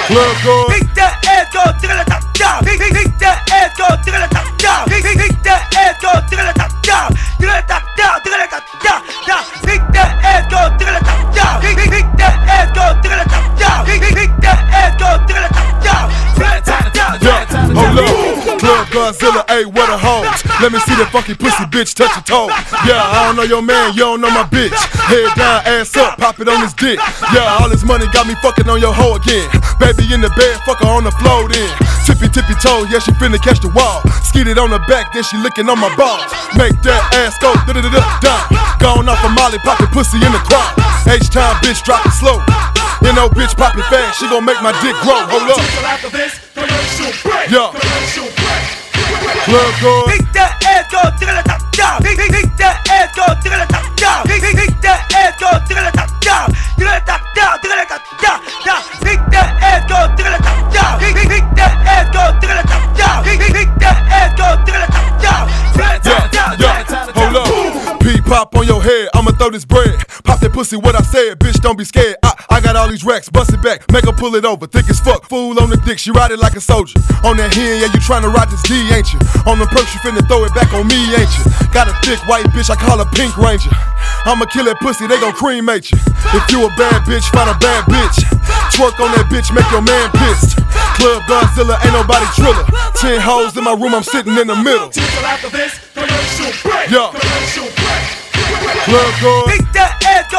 Club God. Beat that ass, go to the top, down. Beat that ass, go to the top, down. Beat that ass, go to the top, down. To the top, down, to the top, down, down. Beat that ass, go to the top, down. Beat that ass, go to the top, down. Beat that ass, go to the top, down. To the top, down. Yeah, hold up. Club Godzilla, ayy, what a hoes. Let me see that funky pussy bitch touch your toes. Yeah, I don't know your man, you don't know my bitch. Head down, ass up, pop it on his dick. Yeah, all this money got me fucking on your hoe again. Baby in the bed, fuck her on the floor then. Tippy toe, yeah, she finna catch the wall. Skeet it on the back, then she licking on my balls. Make that ass go down. Gone off a Molly, poppin' pussy in the crowd. H-time bitch, drop it slow. You know, bitch, pop it fast, she gon' make my dick grow. Hold up. Yeah. Club God. Beat that ass, go to the top, down. Beat that ass, go to the top, down. Beat that ass, go to the top, down. To the top, down, to the top, down, down. Beat that ass, go to the top, down. Beat that ass, go to the top, down. Beat that ass, go to the top, down. Yeah, hold up. Pee pop on your head, I'ma throw this bread. Pop that pussy, what I said, bitch, don't be scared. I got all these racks, bust it back, make her pull it over. Thick as fuck, fool on the dick, she ride it like a soldier. On that hen, yeah, you tryna ride this D, ain't you? On the perks, you finna throw it back on me, ain't you? Got a thick white bitch, I call her Pink Ranger. I'ma kill that pussy, they gon' cremate you. If you a bad bitch, find a bad bitch. Twerk on that bitch, make your man pissed. Club Godzilla, ain't nobody triller. 10 hoes in my room, I'm sitting in the middle. Yeah. Club God. Beat that ass,